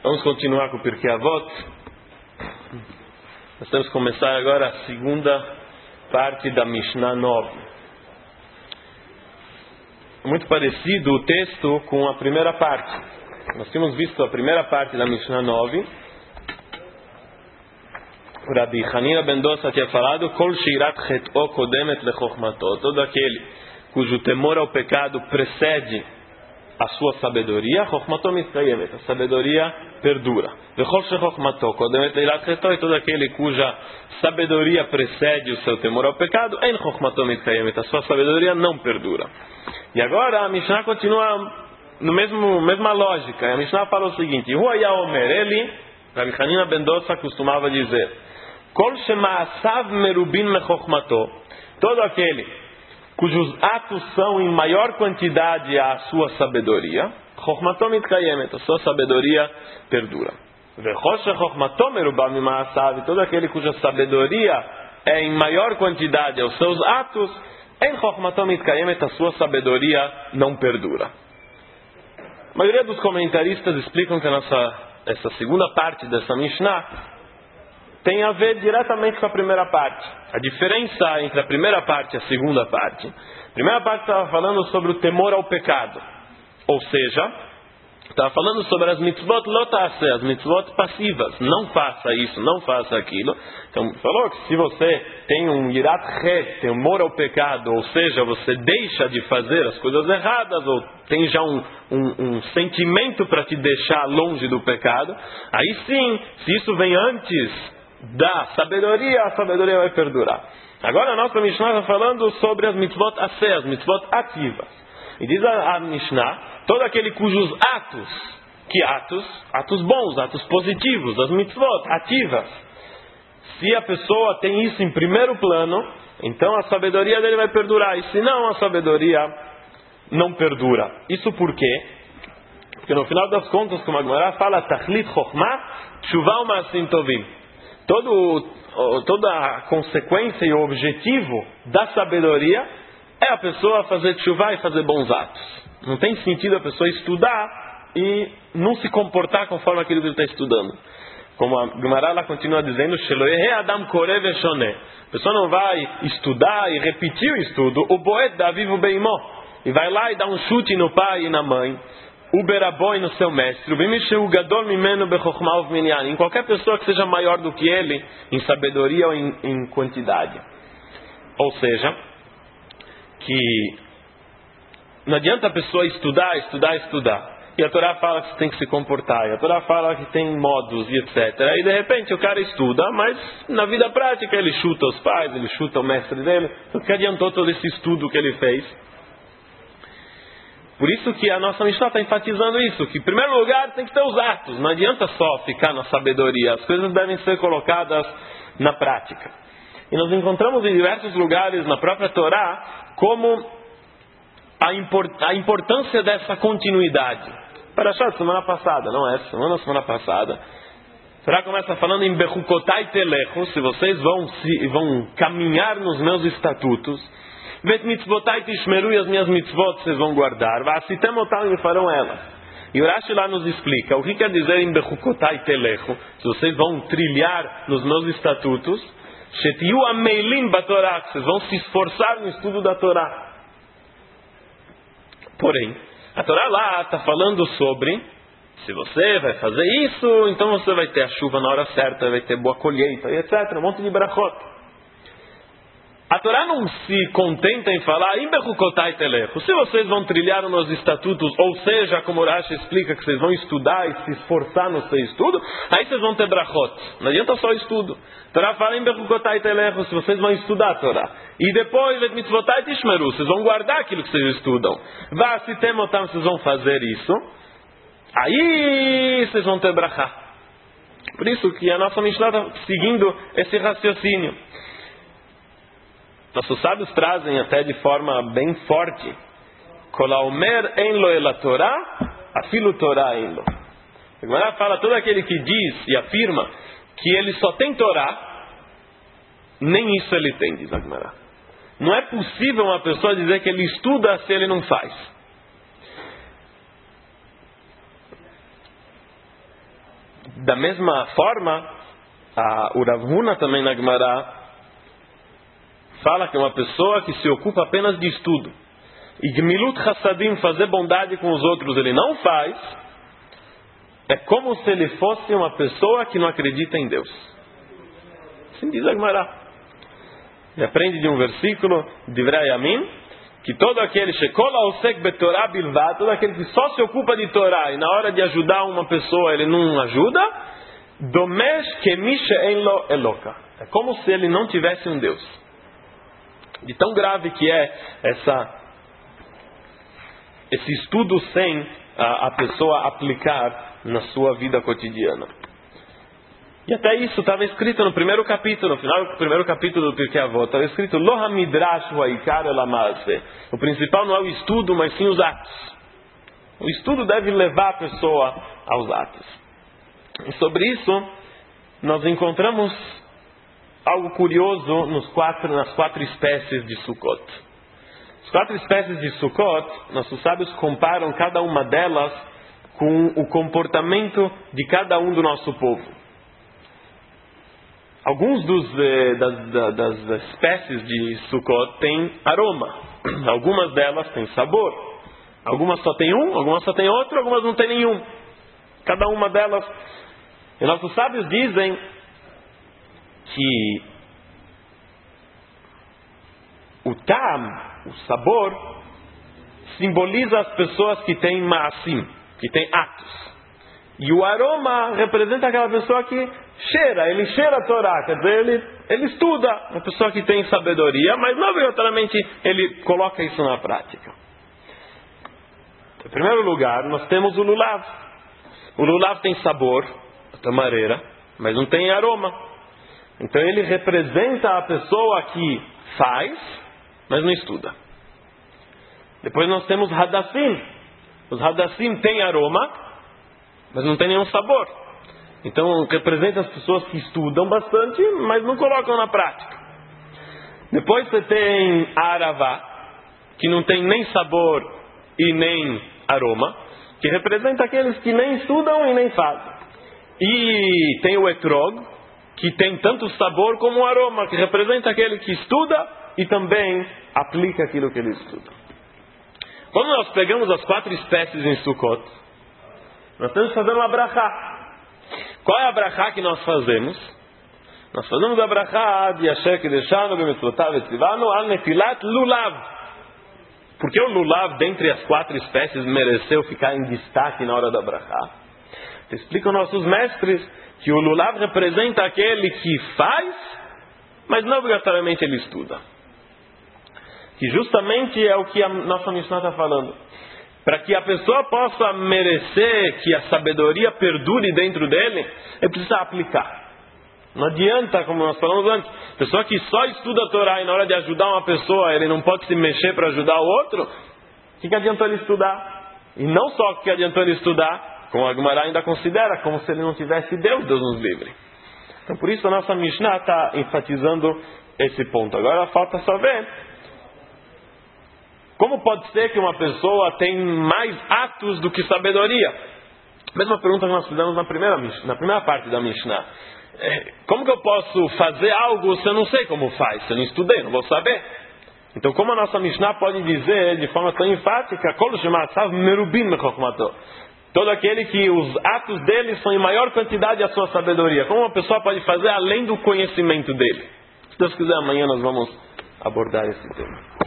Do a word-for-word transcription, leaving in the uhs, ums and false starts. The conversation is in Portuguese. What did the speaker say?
Vamos continuar com o Pirkei Avot. Nós temos que começar agora a segunda parte da Mishnah nove. Muito parecido o texto com a primeira parte. Nós tínhamos visto a primeira parte da Mishnah nove. O Rabi Hanina ben Dosa tinha falado: Kol sheirat chet'o kodemet lechokhmato. Todo aquele cujo temor ao pecado precede a sua sabedoria, chokhmato mitkayemet, a sabedoria perdura. Vechol shechokhmato kodemet leilat chet'o, e todo aquele cuja sabedoria precede o seu temor ao pecado, en chokhmato mitkayemet, a sua sabedoria não perdura. E agora a Mishnah continua no mesmo mesma lógica. A Mishnah fala o seguinte: Hu haya omer, ele, Rabi Hanina ben Dosa, costumava dizer: Kol shema'asav merubin mechokhmato, todo aquele cujos atos são em maior quantidade a sua sabedoria, chokhmato mitkayemet, a sua sabedoria perdura. Vechol shechokhmato merubah mima'asav, todo aquele cuja sabedoria é em maior quantidade aos seus atos, en chokhmato mitkayemet, a sua sabedoria não perdura. A maioria dos comentaristas explicam que a nossa, essa segunda parte dessa Mishnah tem a ver diretamente com a primeira parte. A diferença entre a primeira parte e a segunda parte: a primeira parte estava falando sobre o temor ao pecado, ou seja, estava falando sobre as mitzvot lotase, as mitzvot passivas. Não faça isso, não faça aquilo. Então falou que se você tem um yirat chet, temor ao pecado, ou seja, você deixa de fazer as coisas erradas, ou tem já um, um, um sentimento para te deixar longe do pecado, aí sim, se isso vem antes da sabedoria, a sabedoria vai perdurar. Agora a nossa Mishnah está falando sobre as mitzvot aseh, as mitzvot ativas. E diz a, a Mishnah: todo aquele cujos atos, que atos? Atos bons, atos positivos, as mitzvot ativas. Se a pessoa tem isso em primeiro plano, então a sabedoria dele vai perdurar. E se não, a sabedoria não perdura. Isso por quê? Porque no final das contas, como a Gemara fala, Tachlit Chokhmah Tshuvah u'Ma'asim Tovim. Todo, toda a consequência e o objetivo da sabedoria é a pessoa fazer tshuvah e fazer bons atos. Não tem sentido a pessoa estudar e não se comportar conforme aquilo que ele está estudando. Como a Gemara lá continua dizendo, Adam Koreh Veshoneh. A pessoa não vai estudar e repetir o estudo, o boet da vivo beimó, e vai lá e dá um chute no pai e na mãe, o beraboi no seu mestre, em qualquer pessoa que seja maior do que ele em sabedoria ou em, em quantidade. Ou seja, que não adianta a pessoa estudar, estudar, estudar. E a Torá fala que você tem que se comportar, e a Torá fala que tem modos e etcétera. E de repente o cara estuda, mas na vida prática ele chuta os pais, ele chuta o mestre dele. Então que adiantou todo esse estudo que ele fez? Por isso que a nossa Mishnah está enfatizando isso, que em primeiro lugar tem que ter os atos, não adianta só ficar na sabedoria, as coisas devem ser colocadas na prática. E nós encontramos em diversos lugares na própria Torá como a, import, a importância dessa continuidade. Para achar semana passada, não é semana, semana passada. A Torá começa falando em Bechukotai Telecho, se vocês vão, se, vão caminhar nos meus estatutos, Vet mitzvotai tishmeru, e as minhas mitzvot vocês vão guardar. Vasitem e farão elas. E o Rashi lá nos explica o que quer dizer em Bechukotai telecho, se vocês vão trilhar nos meus estatutos, shetiu ameilim batorá, vocês vão se esforçar no estudo da Torá. Porém, a Torá lá está falando sobre, se você vai fazer isso, então você vai ter a chuva na hora certa, vai ter boa colheita, e etcétera. Um monte de brachot. A Torá não se contenta em falar em Bechukotai telecho, se vocês vão trilhar os meus estatutos, ou seja, como o Rashi explica, que vocês vão estudar e se esforçar no seu estudo, aí vocês vão ter brachot. Não adianta só estudo. A Torá fala em Bechukotai telecho, se vocês vão estudar a Torá. E depois, et mitzvotai tishmeru, vocês vão guardar aquilo que vocês estudam. Vasitem otam, vocês vão fazer isso. Aí vocês vão ter brachá. Por isso que a nossa Mishnah está seguindo esse raciocínio. Nossos sábios trazem até de forma bem forte: Kolaomer enlo ela Torá, afilo Torá enlo. A Gemara fala: todo aquele que diz e afirma que ele só tem Torá, nem isso ele tem, diz a Gemara. Não é possível uma pessoa dizer que ele estuda se ele não faz. Da mesma forma, a, o Rav Huna também na Gemara fala que uma pessoa que se ocupa apenas de estudo, e Gmilut Hassadim, fazer bondade com os outros, ele não faz, é como se ele fosse uma pessoa que não acredita em Deus. Assim diz a Gemara. E aprende de um versículo de Vrayamim, que todo aquele Shekola Osek Betorah Bilvad, todo aquele que só se ocupa de Torá e na hora de ajudar uma pessoa ele não ajuda, Domesh Kemisha Enlo Eloka, é como se ele não tivesse um Deus. De tão grave que é essa, esse estudo sem a, a pessoa aplicar na sua vida cotidiana. E até isso estava escrito no primeiro capítulo, no final do primeiro capítulo do Pirkei Avot, estava escrito Lo hamidrash hu ha'ikar el ha'maaseh. O principal não é o estudo, mas sim os atos. O estudo deve levar a pessoa aos atos. E sobre isso, nós encontramos algo curioso nos quatro, nas quatro espécies de Sukkot. As quatro espécies de Sukkot, nossos sábios comparam cada uma delas com o comportamento de cada um do nosso povo. Alguns dos, eh, das, das espécies de Sukkot têm aroma. Algumas delas têm sabor. Algumas só tem um, algumas só tem outro, algumas não tem nenhum. Cada uma delas. E nossos sábios dizem que o tam, o sabor, simboliza as pessoas que têm ma'asim, que têm atos. E o aroma representa aquela pessoa que cheira, ele cheira a Torá, quer dizer, ele, ele estuda, uma pessoa que tem sabedoria, mas não obrigatoriamente ele coloca isso na prática. Em primeiro lugar, nós temos o lulav. O lulav tem sabor, a tamareira, mas não tem aroma. Então ele representa a pessoa que faz, mas não estuda. Depois nós temos hadassim. Os hadassim têm aroma, mas não tem nenhum sabor. Então representa as pessoas que estudam bastante, mas não colocam na prática. Depois você tem a aravá, que não tem nem sabor e nem aroma, que representa aqueles que nem estudam e nem fazem. E tem o etrog, que tem tanto sabor como aroma, que representa aquele que estuda e também aplica aquilo que ele estuda. Quando nós pegamos as quatro espécies em Sukkot, nós temos que fazer uma brachá. Qual é a brachá que nós fazemos? Nós fazemos a brachá de Asher Kideshanu b'mitzvotav etzivanu al netilat lulav. Por que o lulav, dentre as quatro espécies, mereceu ficar em destaque na hora da brachá? Explicam nossos mestres que o lulav representa aquele que faz, mas não obrigatoriamente ele estuda. Que justamente é o que a nossa Mishnah está falando. Para que a pessoa possa merecer que a sabedoria perdure dentro dele, ele precisa aplicar. Não adianta, como nós falamos antes, pessoa que só estuda a Torá e na hora de ajudar uma pessoa, ele não pode se mexer para ajudar o outro, o que, que adiantou ele estudar? E não só o que adiantou ele estudar, como a Gemara ainda considera, como se ele não tivesse Deus, Deus nos livre. Então por isso a nossa Mishnah está enfatizando esse ponto. Agora falta só ver como pode ser que uma pessoa tem mais atos do que sabedoria. Mesma pergunta que nós fizemos na primeira, na primeira parte da Mishnah. Como que eu posso fazer algo se eu não sei como faz? Se eu não estudei, não vou saber. Então como a nossa Mishnah pode dizer de forma tão enfática, todo aquele que os atos dele são em maior quantidade a sua sabedoria. Como uma pessoa pode fazer além do conhecimento dele? Se Deus quiser, amanhã nós vamos abordar esse tema.